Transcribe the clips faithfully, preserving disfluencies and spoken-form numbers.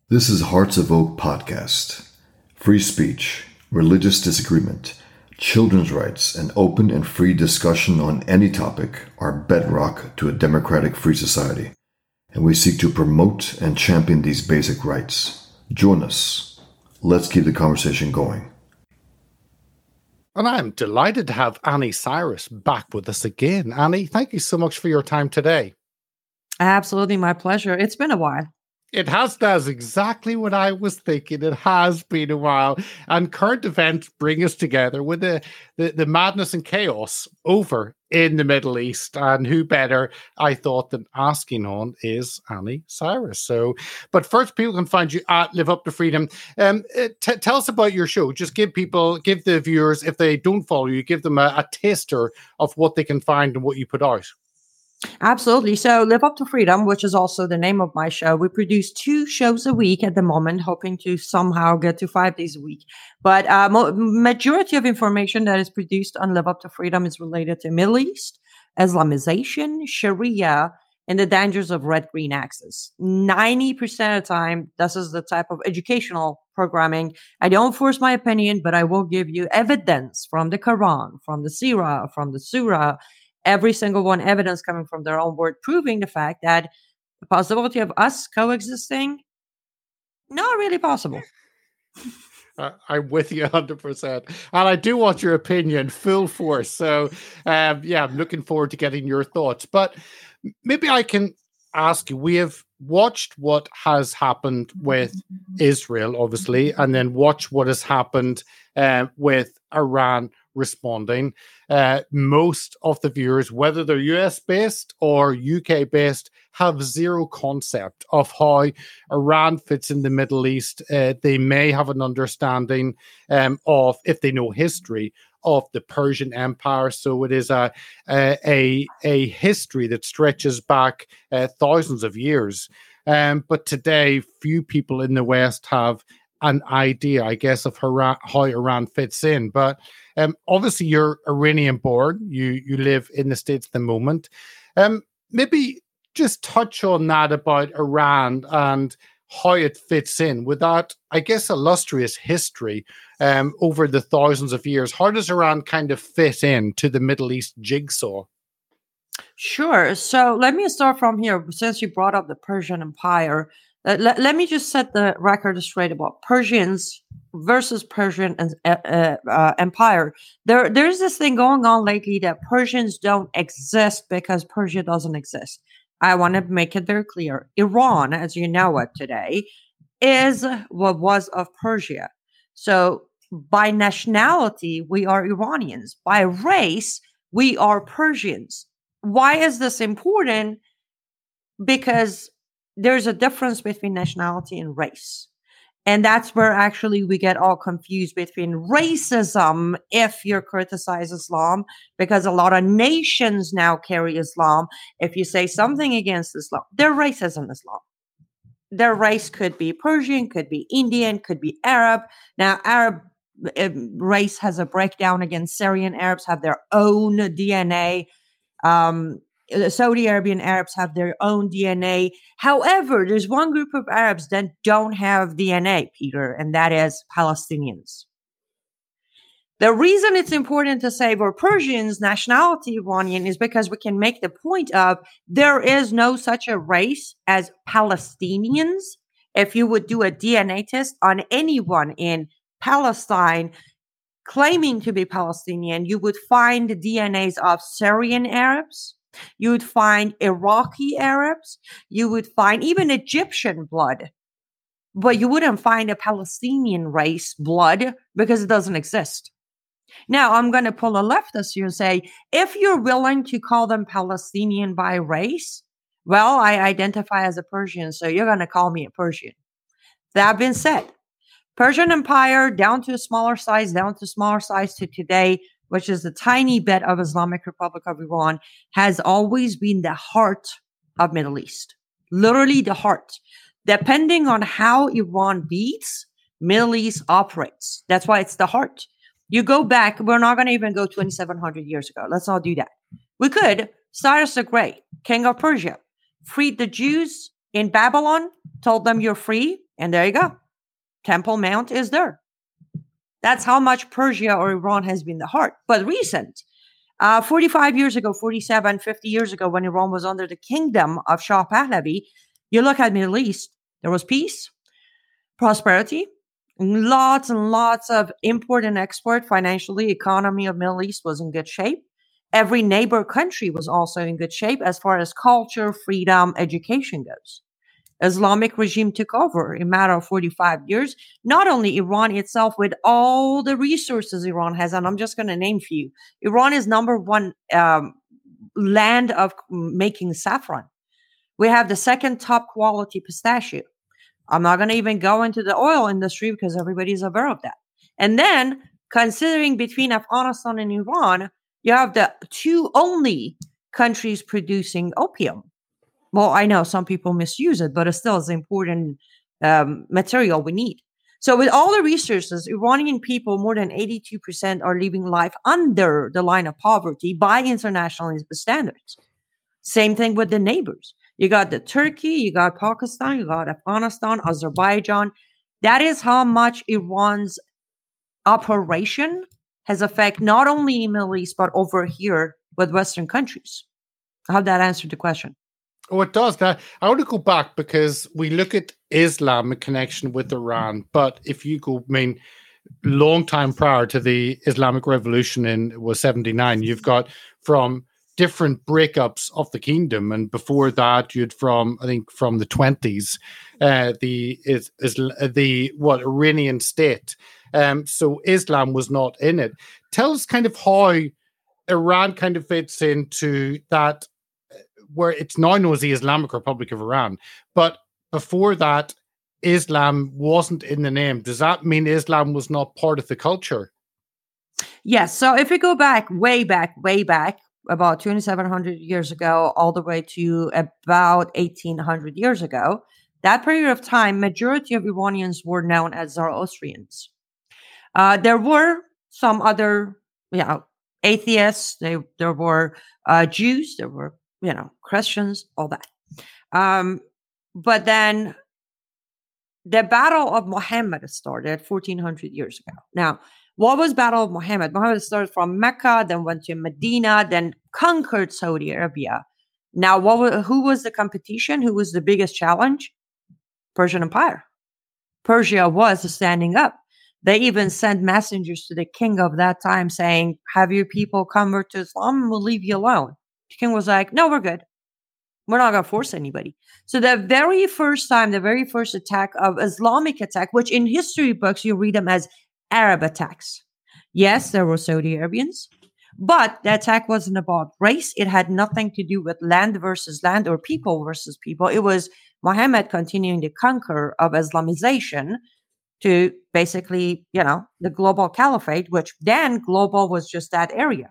This is Hearts of Oak Podcast. Free speech, religious disagreement, children's rights, and open and free discussion on any topic are bedrock to a democratic free society, and we seek to promote and champion these basic rights. Join us. Let's keep the conversation going. And I'm delighted to have Annie Cyrus back with us again. Annie, thank you so much for your time today. Absolutely, my pleasure. It's been a while. It has, that's exactly what I was thinking. It has been a while. And current events bring us together with the, the, the madness and chaos over in the Middle East. And who better, I thought, than asking on is Annie Cyrus. So, but first, people can find you at Live Up to Freedom. Um, t- tell us about your show. Just give people, give the viewers, if they don't follow you, give them a, a taster of what they can find and what you put out. Absolutely. So Live Up to Freedom, which is also the name of my show, we produce two shows a week at the moment, hoping to somehow get to five days a week. But uh, mo- majority of information that is produced on Live Up to Freedom is related to Middle East, Islamization, Sharia, and the dangers of red-green axis. ninety percent of the time, this is the type of educational programming. I don't force my opinion, but I will give you evidence from the Quran, from the Sirah, from the Surah, every single one evidence coming from their own word, proving the fact that the possibility of us coexisting, not really possible. Uh, I'm with you one hundred percent. And I do want your opinion full force. So, um, yeah, I'm looking forward to getting your thoughts. But maybe I can ask you, we have watched what has happened with Israel, obviously, and then watch what has happened uh, with Iran responding. Uh, most of the viewers, whether they're U S based or U K based, have zero concept of how Iran fits in the Middle East. Uh, they may have an understanding um, of, if they know history, of the Persian Empire. So it is a a, a, a history that stretches back uh, thousands of years. Um, but today, few people in the West have an idea, I guess, of how, how Iran fits in. But um, obviously, you're Iranian born. You you live in the States at the moment. Um, maybe just touch on that about Iran and how it fits in with that, I guess, illustrious history um, over the thousands of years. How does Iran kind of fit in to the Middle East jigsaw? Sure. So let me start from here. Since you brought up the Persian Empire, uh, let, let me just set the record straight about Persians versus Persian uh, uh, uh, Empire. There, there's this thing going on lately that Persians don't exist because Persia doesn't exist. I want to make it very clear. Iran, as you know it today, is what was of Persia. So by nationality, we are Iranians. By race, we are Persians. Why is this important? Because there's a difference between nationality and race. And that's where actually we get all confused between racism if you criticize Islam, because a lot of nations now carry Islam. If you say something against Islam, their race isn't Islam. Their race could be Persian, could be Indian, could be Arab. Now, Arab uh, race has a breakdown against Syrian Arabs, have their own D N A. Um, Saudi Arabian Arabs have their own D N A. However, there's one group of Arabs that don't have D N A, Peter, and that is Palestinians. The reason it's important to say we're Persians, nationality Iranian, is because we can make the point of there is no such a race as Palestinians. If you would do a D N A test on anyone in Palestine claiming to be Palestinian, you would find the D N As of Syrian Arabs. You would find Iraqi Arabs. You would find even Egyptian blood. But you wouldn't find a Palestinian race blood because it doesn't exist. Now, I'm going to pull a leftist here and say, if you're willing to call them Palestinian by race, well, I identify as a Persian, so you're going to call me a Persian. That being said, Persian Empire, down to a smaller size, down to smaller size to today, which is the tiny bit of Islamic Republic of Iran, has always been the heart of Middle East. Literally the heart. Depending on how Iran beats, Middle East operates. That's why it's the heart. You go back, we're not going to even go twenty-seven hundred years ago. Let's not do that. We could. Cyrus the Great, king of Persia, freed the Jews in Babylon, told them you're free, and there you go. Temple Mount is there. That's how much Persia or Iran has been the heart. But recent, uh, forty-five years ago, forty-seven, fifty years ago, when Iran was under the kingdom of Shah Pahlavi, you look at Middle East, there was peace, prosperity, lots and lots of import and export. Financially, economy of Middle East was in good shape. Every neighbor country was also in good shape as far as culture, freedom, education goes. Islamic regime took over in a matter of forty-five years. Not only Iran itself, with all the resources Iran has, and I'm just going to name a few. Iran is number one um, land of making saffron. We have the second top quality pistachio. I'm not going to even go into the oil industry because everybody's aware of that. And then, considering between Afghanistan and Iran, you have the two only countries producing opium. Well, I know some people misuse it, but it still is important um, material we need. So with all the resources, Iranian people, more than eighty-two percent are living life under the line of poverty by international standards. Same thing with the neighbors. You got the Turkey, you got Pakistan, you got Afghanistan, Azerbaijan. That is how much Iran's operation has affected not only in the Middle East, but over here with Western countries. I hope that answered the question. Oh, it does. Now, I want to go back because we look at Islam in connection with Iran. But if you go, I mean, long time prior to the Islamic Revolution in was seventy-nine, you've got from different breakups of the kingdom, and before that, you'd from I think from the twenties, uh, the is, is the what Iranian state. Um, so Islam was not in it. Tell us kind of how Iran kind of fits into that, where it's now known as the Islamic Republic of Iran, but before that, Islam wasn't in the name. Does that mean Islam was not part of the culture? Yes. So if we go back, way back, way back, about twenty-seven hundred years ago, all the way to about eighteen hundred years ago, that period of time, majority of Iranians were known as Zoroastrians. Uh, there were some other, you know, atheists. They, there were uh, Jews. There were, you know, Christians, all that. Um, but then the Battle of Muhammad started fourteen hundred years ago. Now, what was Battle of Muhammad? Muhammad started from Mecca, then went to Medina, then conquered Saudi Arabia. Now, what was, who was the competition? Who was the biggest challenge? Persian Empire. Persia was standing up. They even sent messengers to the king of that time saying, have your people convert to Islam and we'll leave you alone. The king was like, no, we're good. We're not going to force anybody. So the very first time, the very first attack of Islamic attack, which in history books, you read them as Arab attacks. Yes, there were Saudi Arabians, but the attack wasn't about race. It had nothing to do with land versus land or people versus people. It was Muhammad continuing the conquer of Islamization to basically, you know, the global caliphate, which then global was just that area.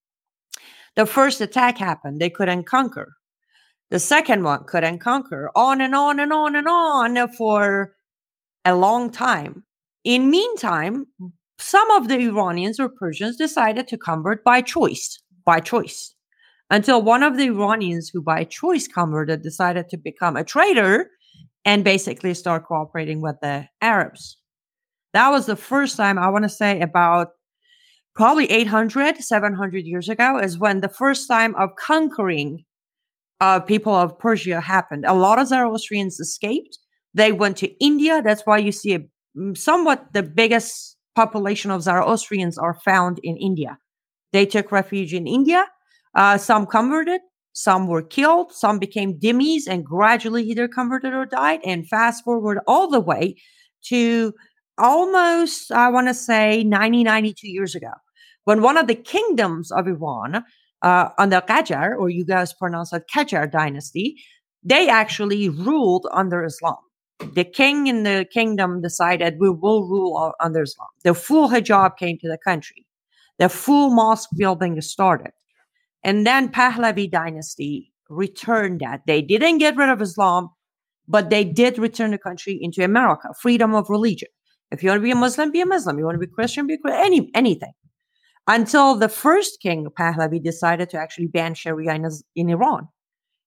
The first attack happened. They couldn't conquer. The second one couldn't conquer. On and on and on and on for a long time. In meantime, some of the Iranians or Persians decided to convert by choice, by choice, until one of the Iranians who by choice converted decided to become a traitor and basically start cooperating with the Arabs. That was the first time, I want to say about probably eight hundred, seven hundred years ago, is when the first time of conquering uh, people of Persia happened. A lot of Zoroastrians escaped. They went to India. That's why you see a somewhat the biggest population of Zoroastrians are found in India. They took refuge in India. Uh, some converted, some were killed, some became dhimmis and gradually either converted or died. And fast forward all the way to almost, I want to say, ninety, ninety-two years ago, when one of the kingdoms of Iran, uh, under Qajar, or you guys pronounce it Qajar dynasty, they actually ruled under Islam. The king in the kingdom decided we will rule under Islam. The full hijab came to the country. The full mosque building started. And then Pahlavi dynasty returned that. They didn't get rid of Islam, but they did return the country into America. Freedom of religion. If you want to be a Muslim, be a Muslim. You want to be Christian, be a Christian. Any, anything. Until the first king, Pahlavi, decided to actually ban Sharia in, in Iran.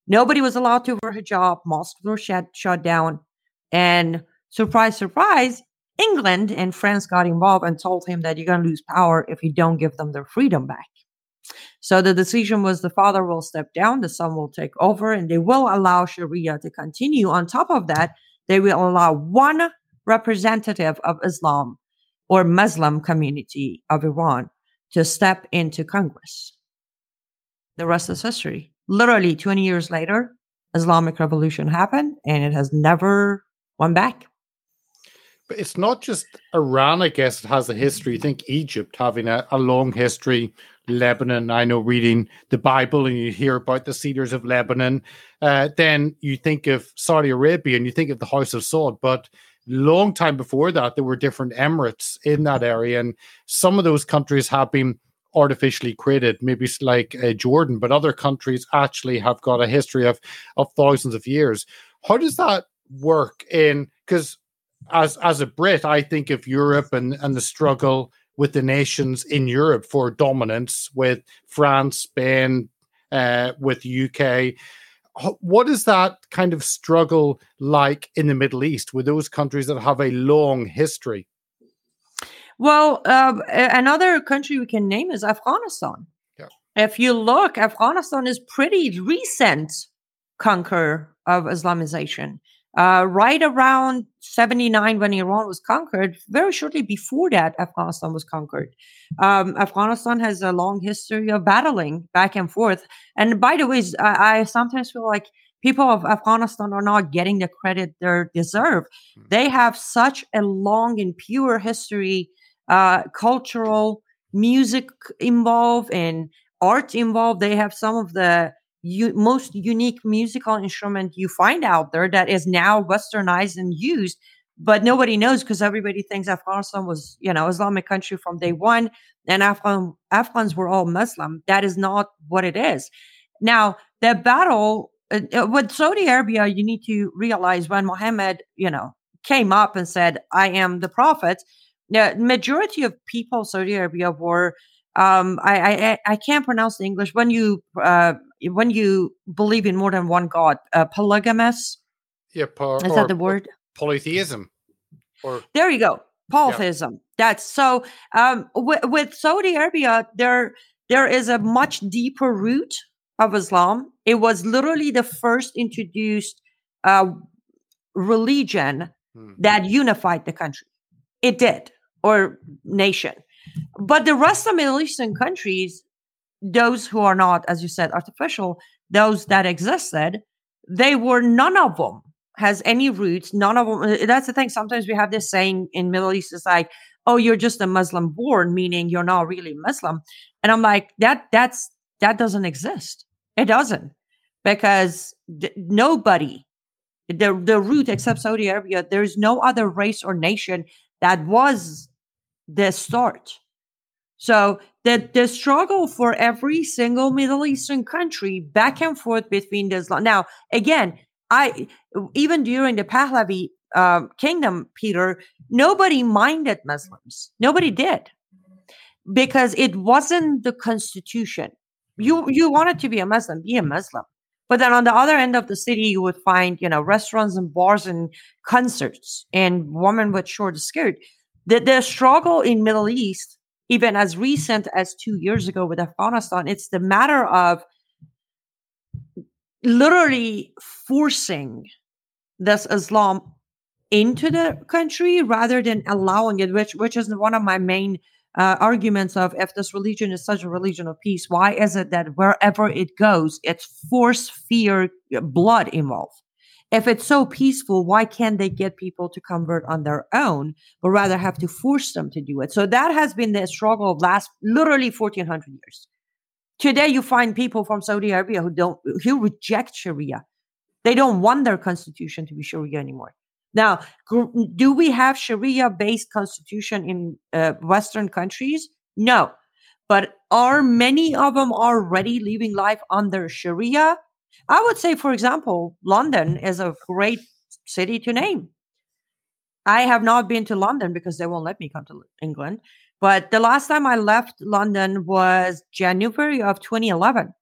Nobody was allowed to wear hijab. Mosques were shut, shut down. And surprise, surprise, England and France got involved and told him that you're going to lose power if you don't give them their freedom back. So the decision was the father will step down, the son will take over, and they will allow Sharia to continue. On top of that, they will allow one representative of Islam or Muslim community of Iran to step into Congress. The rest is history. Literally twenty years later, Islamic Revolution happened, and it has never went back. But it's not just Iran, I guess, it has a history. I think Egypt having a, a long history, Lebanon, I know reading the Bible and you hear about the cedars of Lebanon. Uh, then you think of Saudi Arabia and you think of the House of Saud. But long time before that, there were different emirates in that area. And some of those countries have been artificially created, maybe it's like uh, Jordan, but other countries actually have got a history of, of thousands of years. How does that work in, because as as a Brit, I think of Europe and, and the struggle with the nations in Europe for dominance with France, Spain, uh, with the U K. What is that kind of struggle like in the Middle East with those countries that have a long history? Well, uh, another country we can name is Afghanistan. Yeah. If you look, Afghanistan is pretty recent conquer of Islamization. Uh, right around seventy-nine, when Iran was conquered, very shortly before that, Afghanistan was conquered. Um, Afghanistan has a long history of battling back and forth. And by the way, I, I sometimes feel like people of Afghanistan are not getting the credit they deserve. Mm-hmm. They have such a long and pure history, uh, cultural, music involved, and art involved. They have some of the U- most unique musical instrument you find out there that is now westernized and used, but nobody knows because everybody thinks Afghanistan was, you know, Islamic country from day one, and Afghan Afghans were all Muslim. That is not what it is. Now, the battle uh, with Saudi Arabia, you need to realize when Muhammad, you know, came up and said, "I am the prophet," the majority of people in Saudi Arabia were, um, I, I I can't pronounce the English when you. Uh, When you believe in more than one god, uh, polygamous. Yeah, par, is that the word? Polytheism. Or there you go, polytheism. Yeah. That's so. Um, with, with Saudi Arabia, there there is a much deeper root of Islam. It was literally the first introduced uh, religion hmm. that unified the country. It did, or nation. But the rest of Middle Eastern countries, those who are not, as you said, artificial, those that existed, they were, none of them has any roots. None of them. That's the thing. Sometimes we have this saying in Middle East, it's like, oh, you're just a Muslim born, meaning you're not really Muslim. And I'm like, that, that's, that doesn't exist. It doesn't, because th- nobody, the, the root except Saudi Arabia, there's no other race or nation that was the start. So the, the struggle for every single Middle Eastern country back and forth between the Islam. Now, again, I even during the Pahlavi uh, kingdom, Peter, nobody minded Muslims. Nobody did, because it wasn't the constitution. You you wanted to be a Muslim, be a Muslim. But then on the other end of the city, you would find, you know, restaurants and bars and concerts and women with short skirt. The, the struggle in Middle East, even as recent as two years ago with Afghanistan, it's the matter of literally forcing this Islam into the country rather than allowing it, which which is one of my main uh, arguments of, if this religion is such a religion of peace, why is it that wherever it goes, it's force, fear, blood involved? If it's so peaceful, why can't they get people to convert on their own, but rather have to force them to do it? So that has been the struggle of last literally fourteen hundred years. Today, you find people from Saudi Arabia who don't, who reject Sharia. They don't want their constitution to be Sharia anymore. Now, do we have Sharia-based constitution in uh, Western countries? No. But are many of them already living life under Sharia? I would say, for example, London is a great city to name. I have not been to London because they won't let me come to England. But the last time I left London was January of twenty eleven.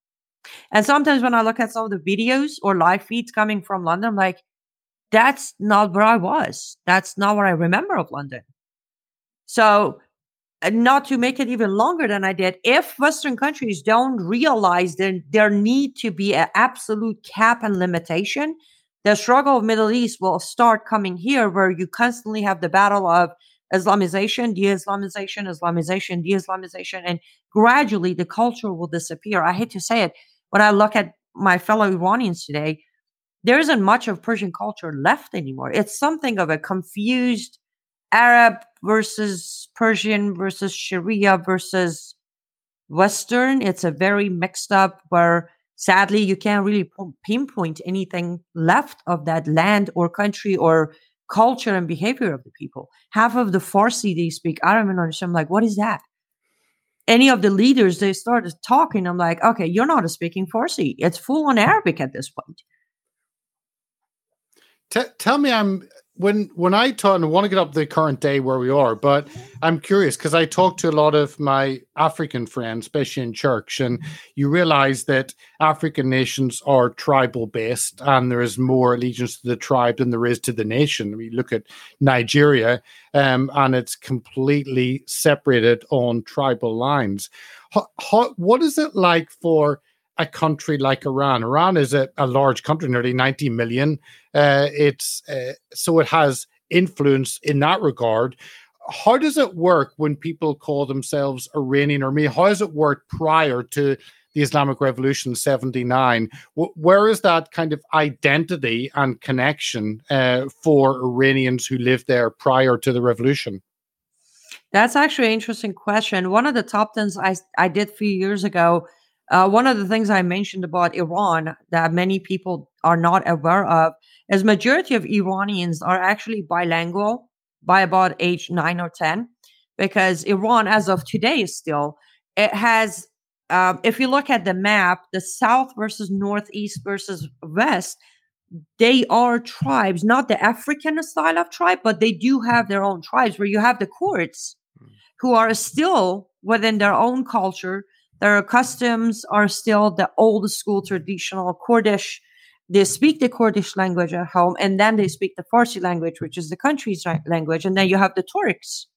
And sometimes when I look at some of the videos or live feeds coming from London, I'm like, that's not where I was. That's not what I remember of London. So, not to make it even longer than I did, if Western countries don't realize that there need to be an absolute cap and limitation, the struggle of Middle East will start coming here, where you constantly have the battle of Islamization, de-Islamization, Islamization, de-Islamization, and gradually the culture will disappear. I hate to say it, when I look at my fellow Iranians today, there isn't much of Persian culture left anymore. It's something of a confused Arab versus Persian versus Sharia versus Western. It's a very mixed up where sadly you can't really pinpoint anything left of that land or country or culture and behavior of the people. Half of the Farsi they speak, I don't even understand. I'm like, what is that? Any of the leaders, they started talking. I'm like, okay, you're not speaking Farsi. It's full on Arabic at this point. T- tell me, I'm when when I talk, and I want to get up to the current day where we are, but I'm curious because I talk to a lot of my African friends, especially in church, and you realize that African nations are tribal based, and there is more allegiance to the tribe than there is to the nation. We look at Nigeria, um, and it's completely separated on tribal lines. How, how, what is it like for a country like Iran? Iran is a, a large country, nearly ninety million. Uh, it's uh, so it has influence in that regard. How does it work when people call themselves Iranian, or me? How does it work prior to the Islamic Revolution seventy-nine? W- where is that kind of identity and connection uh, for Iranians who lived there prior to the revolution? That's actually an interesting question. One of the top tens I, I did a few years ago, uh, one of the things I mentioned about Iran that many people are not aware of is majority of Iranians are actually bilingual by about age nine or ten, because Iran, as of today, is still, it has, um, if you look at the map, the south versus northeast versus west, they are tribes, not the African style of tribe, but they do have their own tribes where you have the Kurds who are still within their own culture. Their customs are still the old school traditional Kurdish. They speak the Kurdish language at home, and then they speak the Farsi language, which is the country's language. And then you have the Turks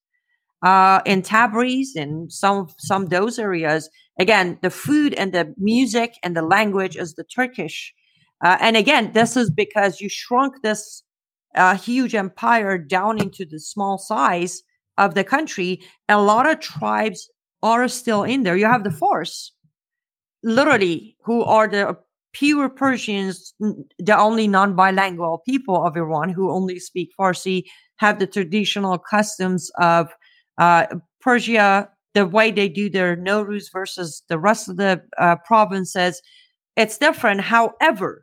uh, in Tabriz and some some of those areas. Again, the food and the music and the language is the Turkish. Uh, and again, this is because you shrunk this uh, huge empire down into the small size of the country. A lot of tribes are still in there. You have the Fars, literally, who are the pure Persians, the only non-bilingual people of Iran who only speak Farsi, have the traditional customs of uh, Persia, the way they do their Nowruz versus the rest of the uh, provinces. It's different. However,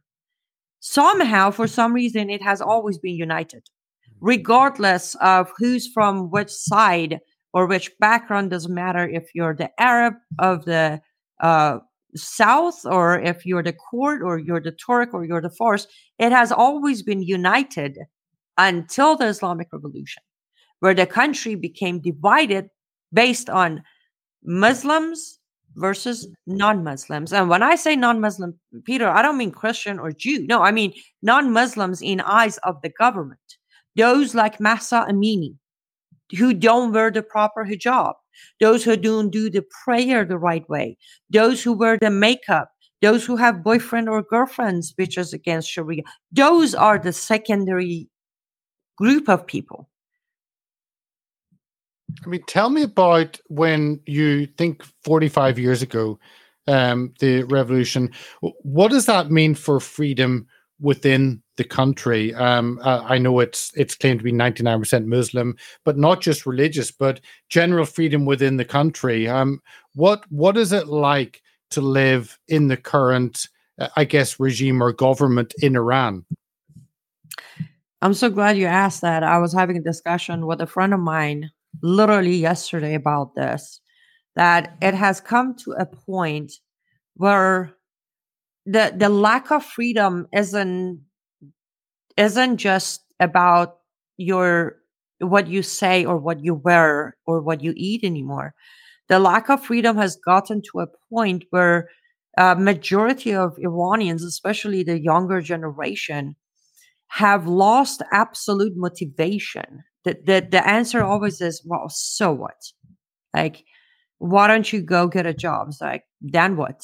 somehow, for some reason, it has always been united, regardless of who's from which side or which background. Doesn't matter if you're the Arab of the uh, South, or if you're the Kurd, or you're the Turk, or you're the Fars. It has always been united until the Islamic Revolution, where the country became divided based on Muslims versus non-Muslims. And when I say non-Muslim, Peter, I don't mean Christian or Jew. No, I mean non-Muslims in eyes of the government. Those like Mahsa Amini, who don't wear the proper hijab. Those who don't do the prayer the right way. Those who wear the makeup. Those who have boyfriend or girlfriends, which is against Sharia. Those are the secondary group of people. I mean, tell me about when you think forty-five years ago, um, the revolution. What does that mean for freedom within the country? Um, uh, I know it's it's claimed to be ninety-nine percent Muslim, but not just religious, but general freedom within the country. Um, what what is it like to live in the current, uh, I guess, regime or government in Iran? I'm so glad you asked that. I was having a discussion with a friend of mine literally yesterday about this, that it has come to a point where the the lack of freedom isn't isn't just about your what you say or what you wear or what you eat anymore. The lack of freedom has gotten to a point where uh, majority of Iranians, especially the younger generation, have lost absolute motivation. The, the, the answer always is, well, so what? Like, why don't you go get a job? It's like, then what?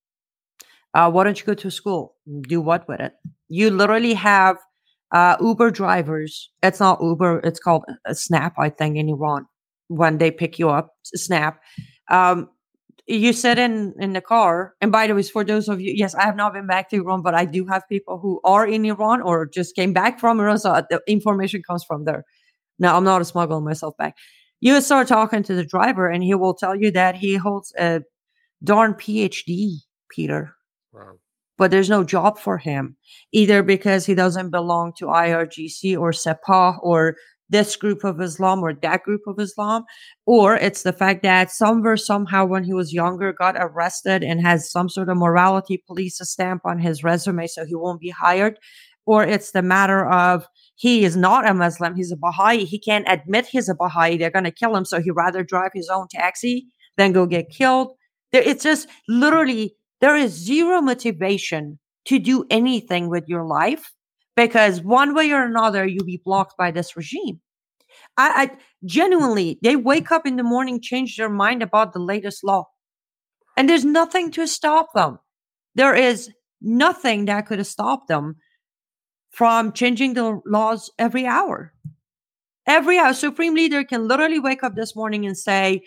Uh, why don't you go to school? Do what with it? You literally have uh, Uber drivers. It's not Uber. It's called a Snap, I think, in Iran. When they pick you up, Snap. Um, you sit in, in the car. And by the way, for those of you, yes, I have not been back to Iran, but I do have people who are in Iran or just came back from Iran. So the information comes from there. Now, I'm not a smuggler myself back. You start talking to the driver and he will tell you that he holds a darn P H D, Peter. Wow. But there's no job for him, either because he doesn't belong to I R G C or Sepah or this group of Islam or that group of Islam, or it's the fact that somewhere, somehow, when he was younger, got arrested and has some sort of morality police stamp on his resume, so he won't be hired, or it's the matter of he is not a Muslim, he's a Baha'i, he can't admit he's a Baha'i, they're going to kill him, so he'd rather drive his own taxi than go get killed. It's just literally, there is zero motivation to do anything with your life because one way or another, you'll be blocked by this regime. I, I genuinely, they wake up in the morning, change their mind about the latest law. And there's nothing to stop them. There is nothing that could have stopped them from changing the laws every hour. Every hour. Supreme Leader can literally wake up this morning and say,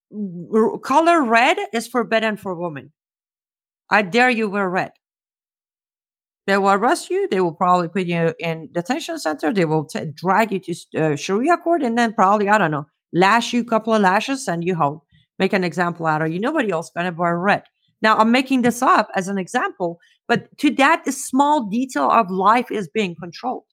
color red is forbidden for women. I dare you wear red. They will arrest you. They will probably put you in detention center. They will t- drag you to uh, Sharia court and then probably, I don't know, lash you a couple of lashes, send you home, make an example out of you. Nobody else going to wear red. Now, I'm making this up as an example, but to that, the small detail of life is being controlled.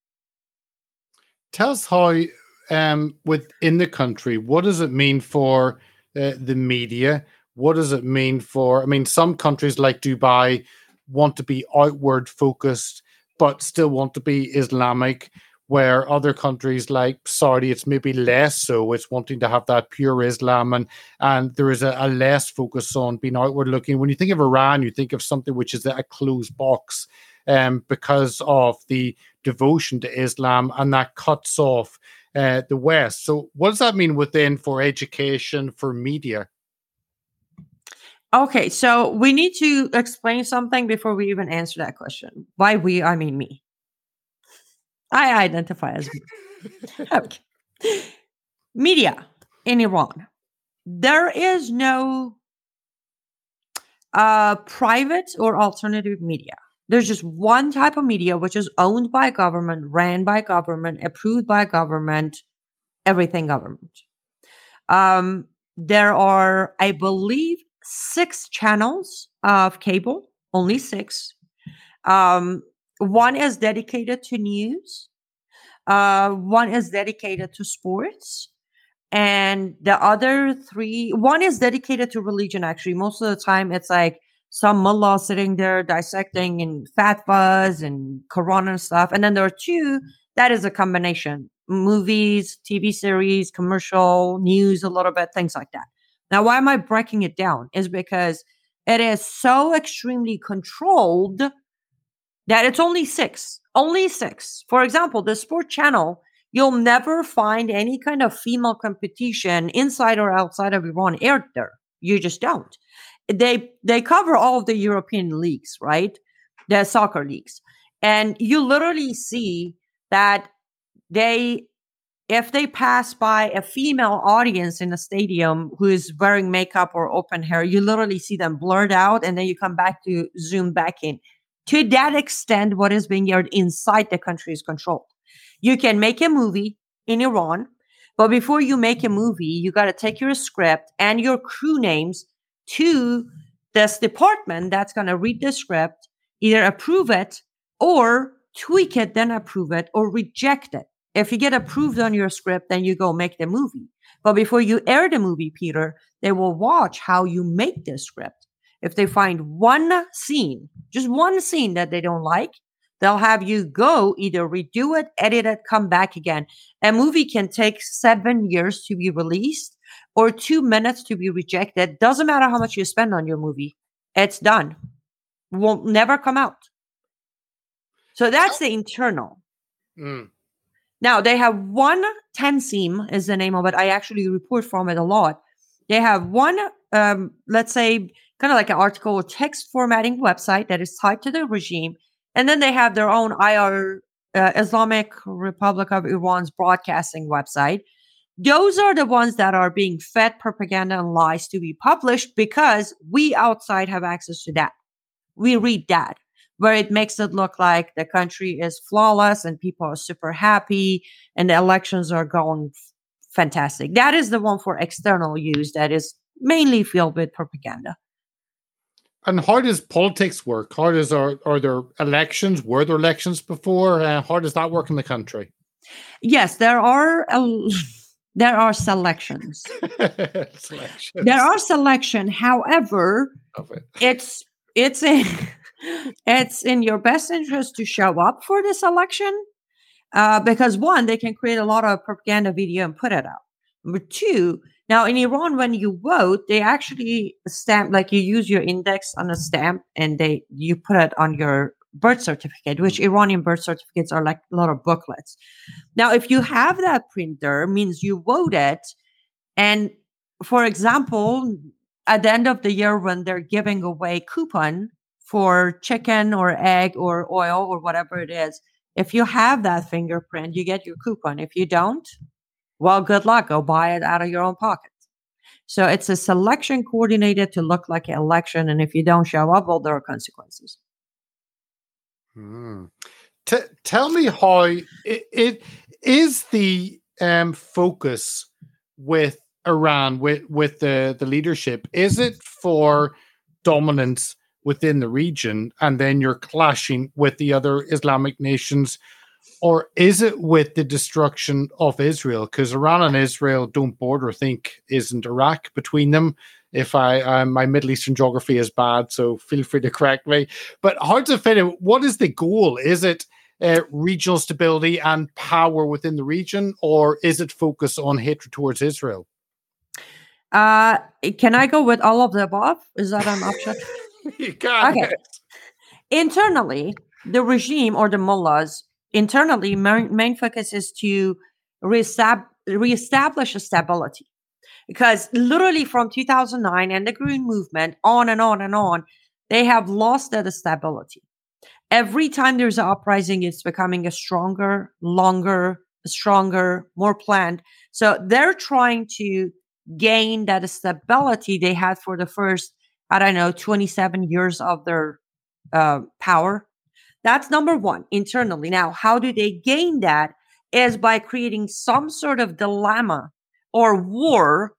Tell us how, um, within the country, what does it mean for uh, the media? What does it mean for, I mean, some countries like Dubai want to be outward focused, but still want to be Islamic, where other countries like Saudi, it's maybe less so. It's wanting to have that pure Islam, and, and there is a, a less focus on being outward looking. When you think of Iran, you think of something which is a closed box um, because of the devotion to Islam, and that cuts off uh, the West. So what does that mean within for education, for media? Okay, so we need to explain something before we even answer that question. By we, I mean me. I identify as me. Okay. Media in Iran. There is no uh, private or alternative media. There's just one type of media which is owned by government, ran by government, approved by government, everything government. Um, there are, I believe, six channels of cable, only six. Um, one is dedicated to news. Uh, one is dedicated to sports. And the other three, one is dedicated to religion, actually. Most of the time, it's like some mullah sitting there dissecting and fatwas and Quran and stuff. And then there are two, that is a combination. Movies, T V series, commercial, news, a little bit, things like that. Now, why am I breaking it down? Is because it is so extremely controlled that it's only six. Only six. For example, the sport channel, you'll never find any kind of female competition inside or outside of Iran aired there. You just don't. They they cover all of the European leagues, right? The soccer leagues. And you literally see that they... if they pass by a female audience in a stadium who is wearing makeup or open hair, you literally see them blurred out and then you come back to zoom back in. To that extent, what is being aired inside the country is controlled. You can make a movie in Iran, but before you make a movie, you got to take your script and your crew names to this department that's going to read the script, either approve it or tweak it, then approve it or reject it. If you get approved on your script, then you go make the movie. But before you air the movie, Peter, they will watch how you make the script. If they find one scene, just one scene that they don't like, they'll have you go either redo it, edit it, come back again. A movie can take seven years to be released or two minutes to be rejected. Doesn't matter how much you spend on your movie. It's done. Will never come out. So that's the internal. Mm. Now they have one, Tanseem is the name of it. I actually report from it a lot. They have one, um, let's say, kind of like an article or text formatting website that is tied to the regime. And then they have their own I R, uh, Islamic Republic of Iran's broadcasting website. Those are the ones that are being fed propaganda and lies to be published because we outside have access to that. We read that, where it makes it look like the country is flawless and people are super happy and the elections are going f- fantastic. That is the one for external use that is mainly filled with propaganda. And how does politics work? How does are, are there elections? Were there elections before? Uh, how does that work in the country? Yes, there are a, there are selections. Selections. There are selection. However, it. it's it's in it's in your best interest to show up for this election, uh, because one, they can create a lot of propaganda video and put it out. Number two, now in Iran, when you vote, they actually stamp, like you use your index on a stamp and they you put it on your birth certificate, which Iranian birth certificates are like a lot of booklets. Now, if you have that printer, means you voted, and for example, at the end of the year when they're giving away coupon for chicken or egg or oil or whatever it is, if you have that fingerprint, you get your coupon. If you don't, well, good luck. Go buy it out of your own pocket. So it's a selection coordinated to look like an election. And if you don't show up, well, there are consequences. Hmm. T- tell me how it, it is the um, focus with Iran, with, with the, the leadership. Is it for dominance within the region and then you're clashing with the other Islamic nations? Or is it with the destruction of Israel? Because Iran and Israel don't border, I think, isn't Iraq between them? If I, um, my Middle Eastern geography is bad, so feel free to correct me. But how to fit it? What is the goal? Is it uh, regional stability and power within the region, or is it focus on hatred towards Israel? Uh, can I go with all of the above? Is that an option? You can. Okay. Internally, the regime or the mullahs, internally, main, main focus is to reestab- reestablish a stability. Because literally from two thousand nine and the Green Movement, on and on and on, they have lost that stability. Every time there's an uprising, it's becoming a stronger, longer, stronger, more planned. So they're trying to gain that stability they had for the first, I don't know, twenty-seven years of their uh, power. That's number one, internally. Now, how do they gain that? Is by creating some sort of dilemma or war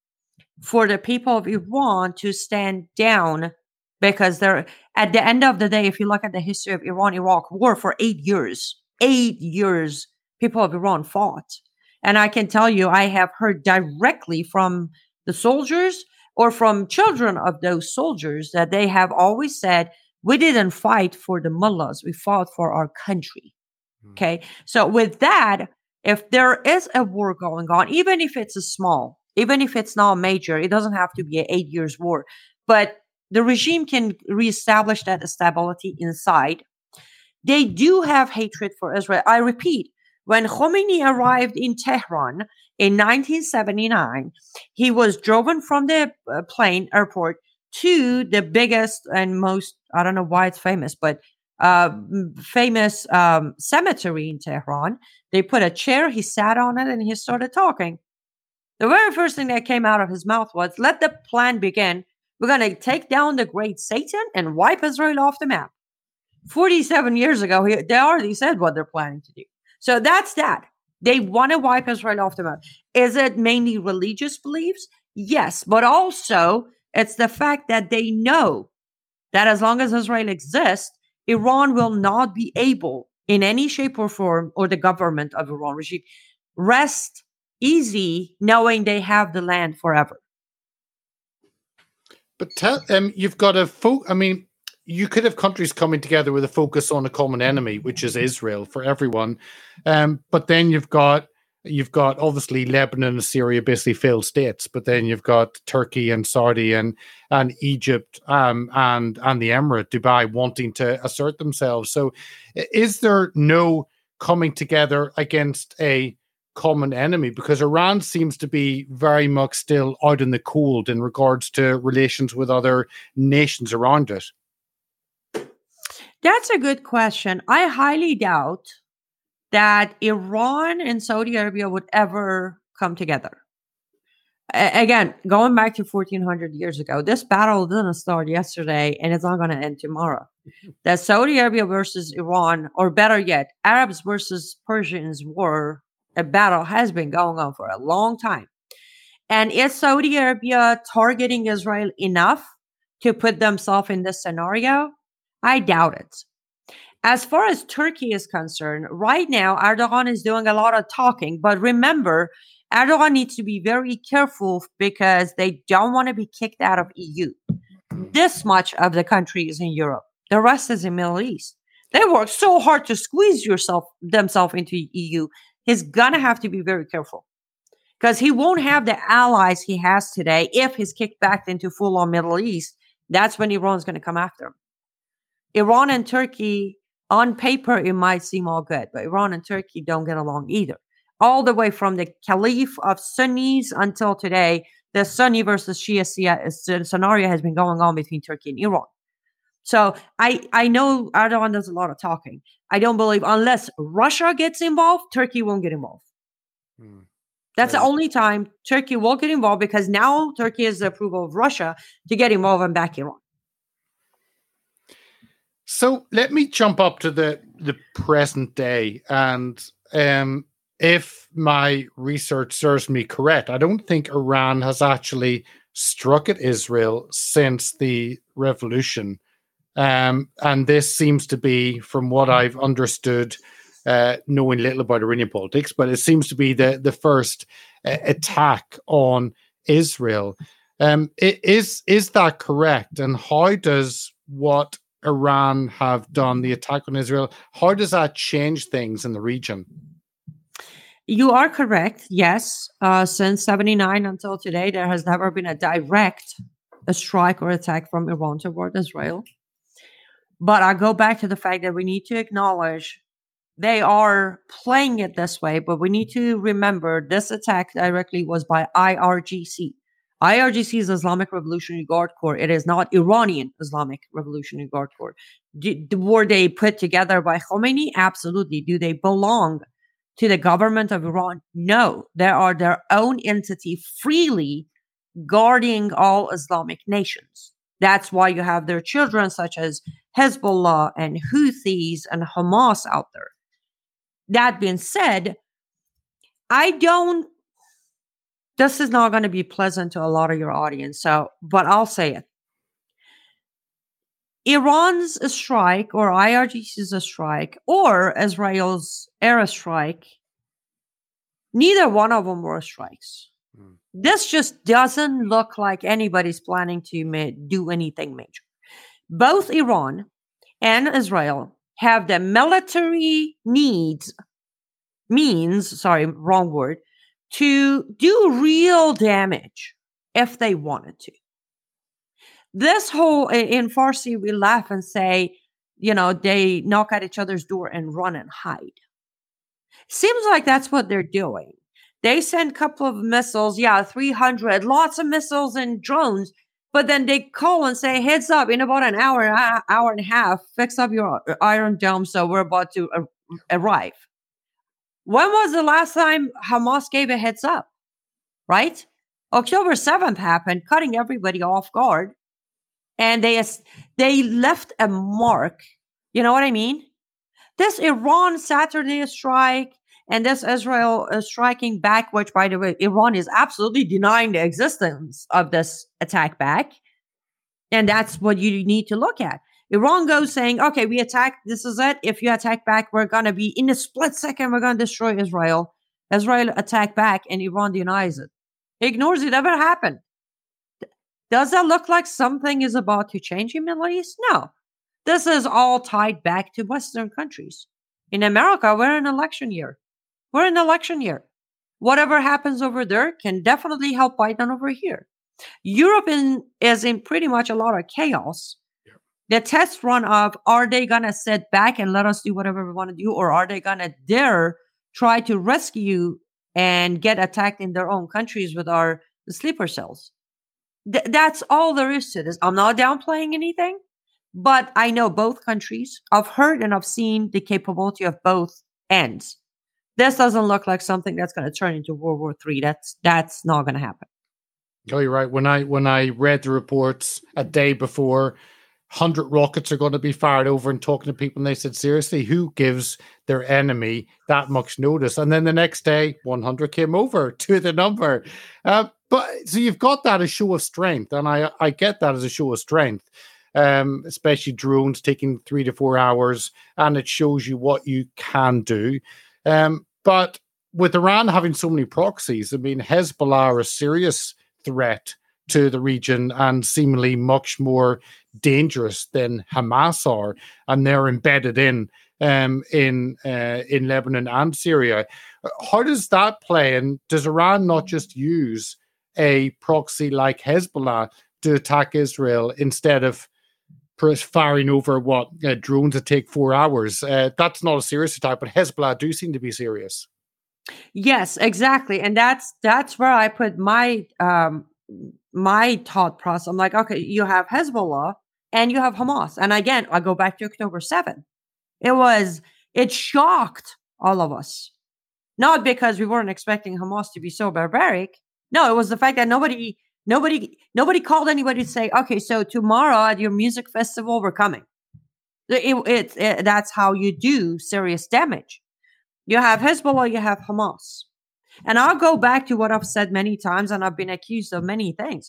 for the people of Iran to stand down, because they're, at the end of the day, if you look at the history of Iran-Iraq war for eight years, eight years, people of Iran fought. And I can tell you, I have heard directly from the soldiers or from children of those soldiers that they have always said, we didn't fight for the mullahs, we fought for our country. Mm. Okay. So with that, if there is a war going on, even if it's a small, even if it's not major, it doesn't have to be an eight years war, but the regime can reestablish that stability inside. They do have hatred for Israel. I repeat, when Khomeini arrived in Tehran in nineteen seventy-nine, he was driven from the uh, plane airport to the biggest and most, I don't know why it's famous, but uh, famous um, cemetery in Tehran. They put a chair, he sat on it, and he started talking. The very first thing that came out of his mouth was, let the plan begin. We're going to take down the great Satan and wipe Israel off the map. forty-seven years ago, he, they already said what they're planning to do. So that's that. They want to wipe Israel off the map. Is it mainly religious beliefs? Yes, but also it's the fact that they know that as long as Israel exists, Iran will not be able in any shape or form, or the government of Iran regime, rest easy knowing they have the land forever. But tell, um, you've got a fo- I mean, you could have countries coming together with a focus on a common enemy, which is Israel for everyone. Um, but then you've got you've got obviously Lebanon and Syria basically failed states, but then you've got Turkey and Saudi and and Egypt um, and and the Emirate, Dubai, wanting to assert themselves. So, is there no coming together against a common enemy? Because Iran seems to be very much still out in the cold in regards to relations with other nations around it. That's a good question. I highly doubt that Iran and Saudi Arabia would ever come together. A- again, going back to fourteen hundred years ago, this battle didn't start yesterday and it's not going to end tomorrow. That Saudi Arabia versus Iran, or better yet, Arabs versus Persians war, a battle has been going on for a long time. And is Saudi Arabia targeting Israel enough to put themselves in this scenario? I doubt it. As far as Turkey is concerned, right now, Erdogan is doing a lot of talking. But remember, Erdogan needs to be very careful because they don't want to be kicked out of E U. This much of the country is in Europe. The rest is in the Middle East. They work so hard to squeeze yourself themselves into E U. He's going to have to be very careful because he won't have the allies he has today if he's kicked back into full-on Middle East. That's when Iran's going to come after him. Iran and Turkey, on paper, it might seem all good, but Iran and Turkey don't get along either. All the way from the Caliph of Sunnis until today, the Sunni versus Shia scenario has been going on between Turkey and Iran. So I, I know Erdogan does a lot of talking. I don't believe unless Russia gets involved, Turkey won't get involved. Hmm. That's yeah. the only time Turkey will get involved because now Turkey has the approval of Russia to get involved and back Iran. So let me jump up to the, the present day. And um, if my research serves me correct, I don't think Iran has actually struck at Israel since the revolution. Um, and this seems to be, from what I've understood, uh, knowing little about Iranian politics, but it seems to be the, the first uh, attack on Israel. Um, it, is, is that correct? And how does what Iran have done, the attack on Israel, how does that change things in the region? You are correct. Yes. Uh, since seventy-nine until today, there has never been a direct a strike or attack from Iran toward Israel. But I go back to the fact that we need to acknowledge they are playing it this way, but we need to remember this attack directly was by I R G C. I R G C is Islamic Revolutionary Guard Corps. It is not Iranian Islamic Revolutionary Guard Corps. Do, were they put together by Khomeini? Absolutely. Do they belong to the government of Iran? No. They are their own entity freely guarding all Islamic nations. That's why you have their children such as Hezbollah and Houthis and Hamas out there. That being said, I don't This is not going to be pleasant to a lot of your audience, so but I'll say it. Iran's a strike, or I R G C's a strike, or Israel's airstrike, neither one of them were strikes. Hmm. This just doesn't look like anybody's planning to ma- do anything major. Both Iran and Israel have the military needs, means, sorry, wrong word, to do real damage if they wanted to. This whole, in Farsi, we laugh and say, you know, they knock at each other's door and run and hide. Seems like that's what they're doing. They send a couple of missiles, yeah, three hundred, lots of missiles and drones, but then they call and say, heads up, in about an hour, hour and a half, fix up your Iron Dome, so we're about to uh, arrive. When was the last time Hamas gave a heads up, right? October seventh happened, cutting everybody off guard. And they they left a mark. You know what I mean? This Iran Saturday strike and this Israel uh, striking back, which, by the way, Iran is absolutely denying the existence of this attack back. And that's what you need to look at. Iran goes saying, okay, we attack, this is it. If you attack back, we're going to be, in a split second, we're going to destroy Israel. Israel attack back, and Iran denies it. Ignores it ever happened. Does that look like something is about to change in the Middle East? No. This is all tied back to Western countries. In America, we're in election year. We're in election year. whatever happens over there can definitely help Biden over here. Europe in, is in pretty much a lot of chaos. Yeah. The test run of, are they going to sit back and let us do whatever we want to do, or are they going to dare try to rescue and get attacked in their own countries with our sleeper cells? Th- that's all there is to this. I'm not downplaying anything, but I know both countries. I've heard and I've seen the capability of both ends. This doesn't look like something that's going to turn into World War Three. That's that's not going to happen. Oh, you're right. When I when I read the reports a day before, one hundred rockets are going to be fired over, and talking to people, and they said, seriously, who gives their enemy that much notice? And then the next day, one hundred came over to the number. Uh, but so you've got that as a show of strength, and I I get that as a show of strength. Um, especially drones taking three to four hours, and it shows you what you can do. Um, but with Iran having so many proxies, I mean, Hezbollah are a serious threat to the region and seemingly much more dangerous than Hamas are, and they're embedded in um, in uh, in Lebanon and Syria. How does that play? And does Iran not just use a proxy like Hezbollah to attack Israel instead of firing over what uh, drones that take four hours? Uh, that's not a serious attack, but Hezbollah do seem to be serious. Yes, exactly, and that's that's where I put my um, my thought process. I'm like, okay, you have Hezbollah and you have Hamas, and again, I go back to October seventh. It was it shocked all of us, not because we weren't expecting Hamas to be so barbaric. No, it was the fact that nobody. Nobody, nobody called anybody to say, okay, so tomorrow at your music festival, we're coming. It, it, it, that's how you do serious damage. You have Hezbollah, you have Hamas. And I'll go back to what I've said many times, and I've been accused of many things.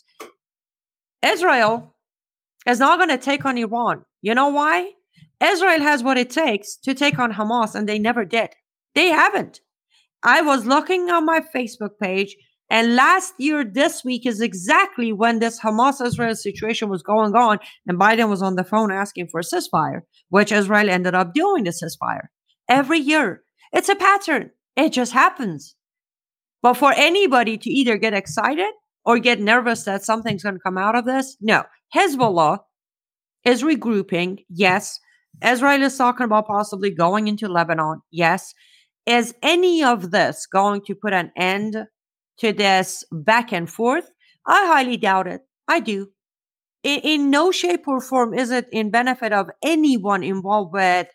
Israel is not going to take on Iran. You know why? Israel has what it takes to take on Hamas, and they never did. They haven't. I was looking on my Facebook page, and last year, this week is exactly when this Hamas-Israel situation was going on, and Biden was on the phone asking for a ceasefire, which Israel ended up doing the ceasefire. Every year. It's a pattern. It just happens. But for anybody to either get excited or get nervous that something's going to come out of this, no. Hezbollah is regrouping, yes. Israel is talking about possibly going into Lebanon, yes. Is any of this going to put an end to this back and forth? I highly doubt it. I do. In, in no shape or form is it in benefit of anyone involved with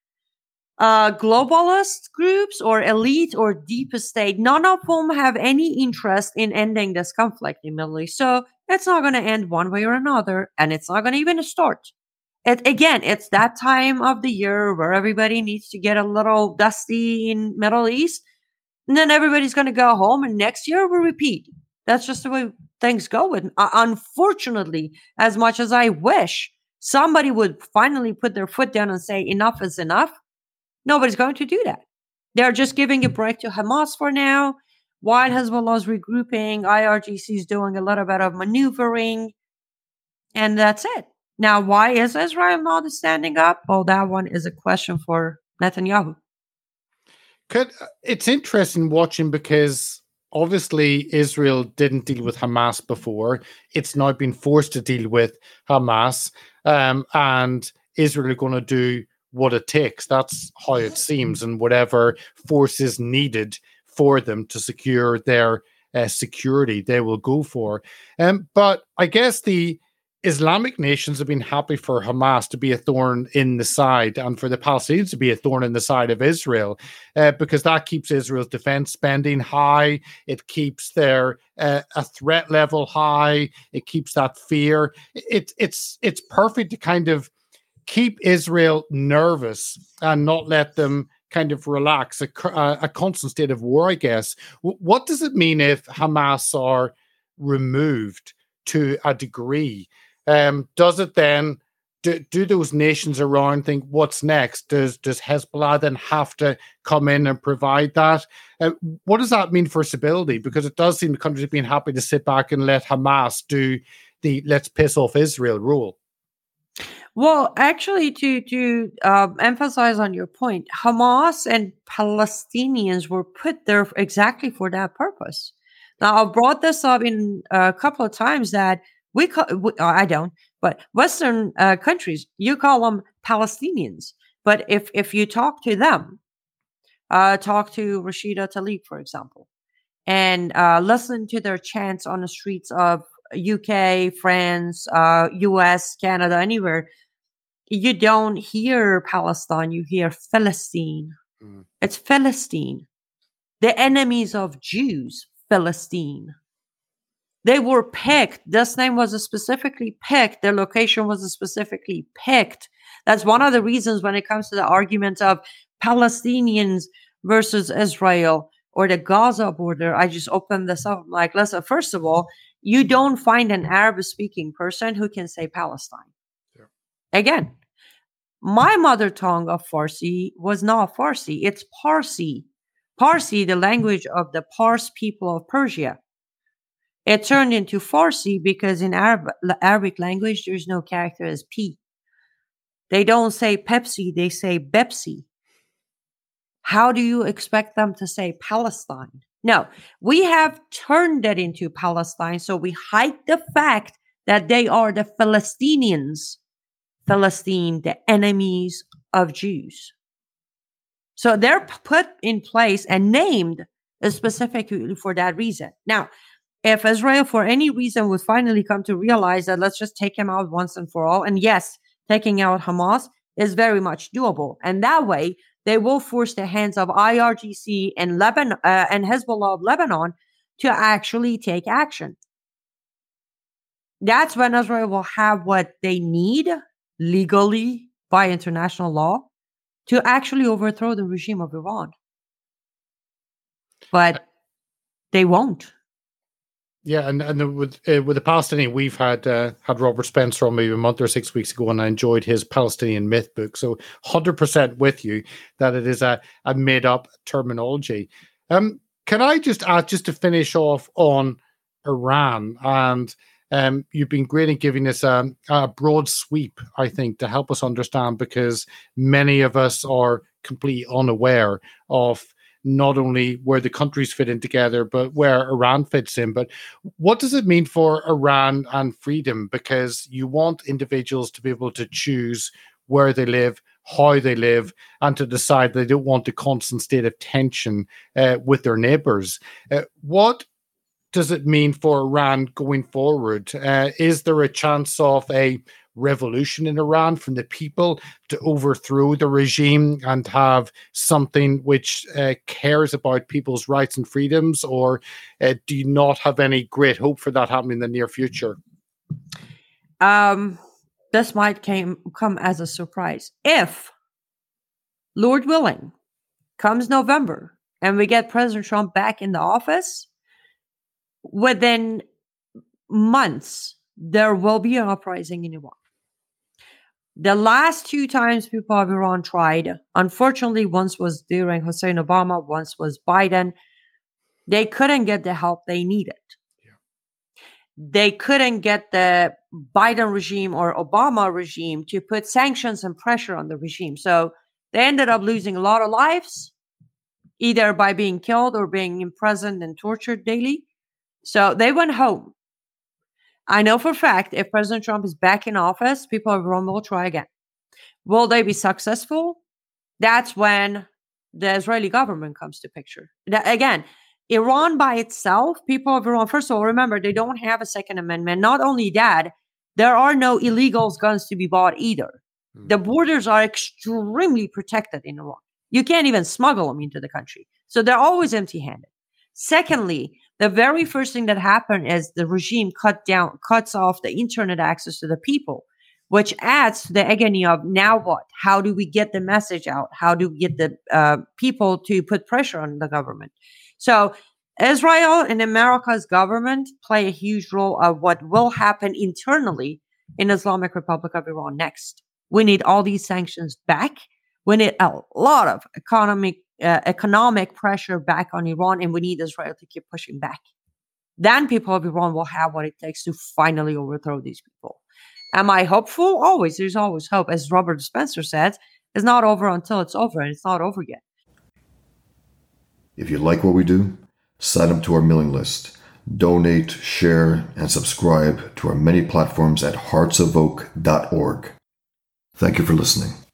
uh, globalist groups or elite or deep state. None of whom have any interest in ending this conflict in the Middle East. So it's not going to end one way or another, and it's not going to even start. It, again, it's that time of the year where everybody needs to get a little dusty in Middle East. And then everybody's going to go home, and next year we'll repeat. That's just the way things go. And uh, unfortunately, as much as I wish somebody would finally put their foot down and say enough is enough, nobody's going to do that. They're just giving a break to Hamas for now, while Hezbollah is regrouping, I R G C is doing a little bit of maneuvering, and that's it. Now, why is Israel not standing up? Well, that one is a question for Netanyahu. Could, it's interesting watching because obviously Israel didn't deal with Hamas before. It's now been forced to deal with Hamas, um, and Israel are going to do what it takes. That's how it seems, and whatever force is needed for them to secure their uh, security, they will go for. Um, but I guess the Islamic nations have been happy for Hamas to be a thorn in the side and for the Palestinians to be a thorn in the side of Israel, uh, because that keeps Israel's defense spending high. It keeps their uh, a threat level high. It keeps that fear. It, it's it's perfect to kind of keep Israel nervous and not let them kind of relax, a, a constant state of war, I guess. W- what does it mean if Hamas are removed to a degree? Um, does it then, do, do those nations around think, what's next? Does does Hezbollah then have to come in and provide that? Uh, what does that mean for stability? Because it does seem the countries have been happy to sit back and let Hamas do the let's piss off Israel rule. Well, actually, to to uh, emphasize on your point, Hamas and Palestinians were put there exactly for that purpose. Now, I've brought this up in a couple of times that we call, we, uh, I don't, but Western uh, countries, you call them Palestinians. But if if you talk to them, uh, talk to Rashida Tlaib, for example, and uh, listen to their chants on the streets of U K, France, uh, U S, Canada, anywhere, you don't hear Palestine, you hear Philistine. Mm. It's Philistine. The enemies of Jews, Philistine. They were picked. This name was specifically picked. Their location was specifically picked. That's one of the reasons when it comes to the argument of Palestinians versus Israel or the Gaza border. I just opened this up. I'm like, listen, first of all, you don't find an Arabic-speaking person who can say Palestine. Yeah. Again, my mother tongue of Farsi was not Farsi. It's Parsi. Parsi, the language of the Pars people of Persia. It turned into Farsi because in Arab, Arabic language, there's no character as P. They don't say Pepsi, they say Bepsi. How do you expect them to say Palestine? No, we have turned it into Palestine, so we hide the fact that they are the Philistinians. Philistine, the enemies of Jews. So they're put in place and named specifically for that reason. Now, if Israel, for any reason, would finally come to realize that let's just take him out once and for all, and yes, taking out Hamas is very much doable. And that way, they will force the hands of I R G C and Lebanon uh, and Hezbollah of Lebanon to actually take action. That's when Israel will have what they need legally by international law to actually overthrow the regime of Iran. But they won't. Yeah, and and with uh, with the Palestinian, we've had uh, had Robert Spencer on maybe a month or six weeks ago, and I enjoyed his Palestinian myth book. So, one hundred percent with you that it is a, a made up terminology. Um, can I just add, just to finish off on Iran, and um, you've been great in giving us a, a broad sweep, I think, to help us understand, because many of us are completely unaware of not only where the countries fit in together, but where Iran fits in. But what does it mean for Iran and freedom? Because you want individuals to be able to choose where they live, how they live, and to decide they don't want a constant state of tension uh, with their neighbors. Uh, what does it mean for Iran going forward? Uh, is there a chance of a revolution in Iran from the people to overthrow the regime and have something which uh, cares about people's rights and freedoms, or uh, do you not have any great hope for that happening in the near future? Um, this might came, come as a surprise. If, Lord willing, comes November and we get President Trump back in the office, within months, there will be an uprising in Iran. The last two times people of Iran tried, unfortunately, once was during Hussein Obama, once was Biden, they couldn't get the help they needed. Yeah. They couldn't get the Biden regime or Obama regime to put sanctions and pressure on the regime. So they ended up losing a lot of lives, either by being killed or being imprisoned and tortured daily. So they went home. I know for a fact if President Trump is back in office, people of Iran will try again. Will they be successful? That's when the Israeli government comes to picture. That, again, Iran by itself, people of Iran, first of all, remember, they don't have a Second Amendment. Not only that, there are no illegal guns to be bought either. Mm. The borders are extremely protected in Iran. You can't even smuggle them into the country. So they're always empty-handed. Secondly, the very first thing that happened is the regime cut down, cuts off the internet access to the people, which adds to the agony of now what? How do we get the message out? How do we get the uh, people to put pressure on the government? So Israel and America's government play a huge role of what will happen internally in Islamic Republic of Iran next. We need all these sanctions back. We need a lot of economic Uh, economic pressure back on Iran, and we need Israel to keep pushing back. Then people of Iran will have what it takes to finally overthrow these people. Am I hopeful? Always. There's always hope. As Robert Spencer said, it's not over until it's over, and it's not over yet. If you like what we do, sign up to our mailing list. Donate, share, and subscribe to our many platforms at hearts of oak dot org. Thank you for listening.